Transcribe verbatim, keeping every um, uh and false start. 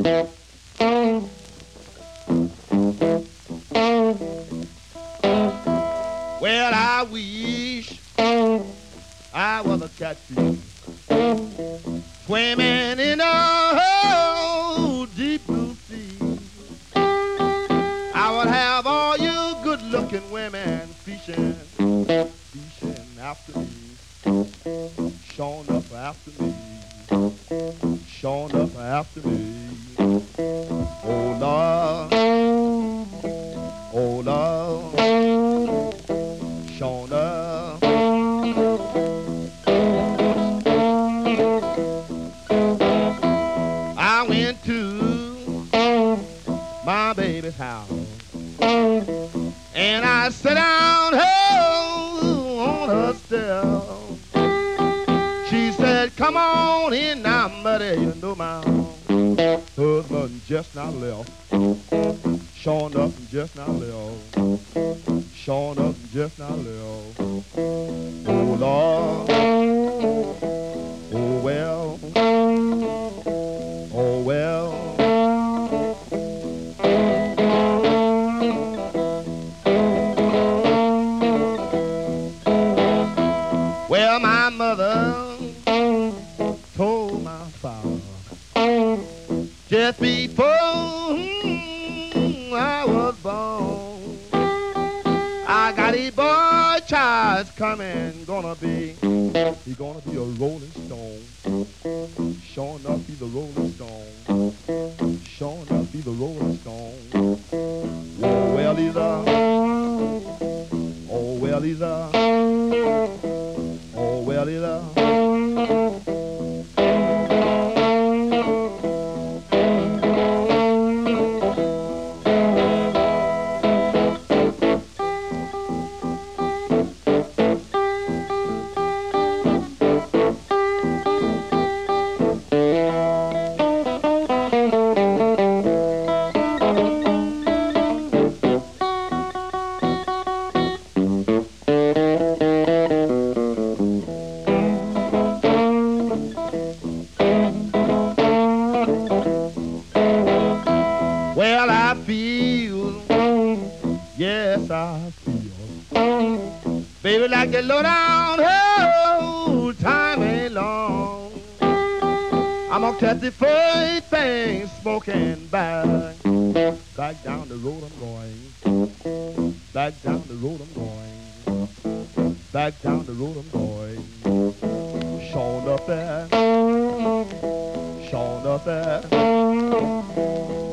Well, I wish I was a catfish swimming in a oh, deep blue sea. I would have all you good-looking women fishing, fishing after me, showing up after me, showing up after me. Oh Lord, oh Lord, showing up. I went to my baby's house and I sat down oh, on her step. She said, come on in now, buddy, you know my husband just now left. Showing up and just now left. Showing up and just now left. Oh Lord, oh well, oh well. Well, my mother told my father just before hmm, I was born, I got a boy child coming, gonna be, he gonna be a rolling stone. Sure enough, he's a rolling stone. Sure enough, he's a rolling stone. Oh well, he's a, oh well, he's a, oh well, he's a. Well, I feel, yes, I feel, baby, like the low down, oh, time ain't long. I'm gonna catch the first thing smoking back, back down the road I'm going, back down the road I'm going, back down the road I'm going. Showing up there, showing up there.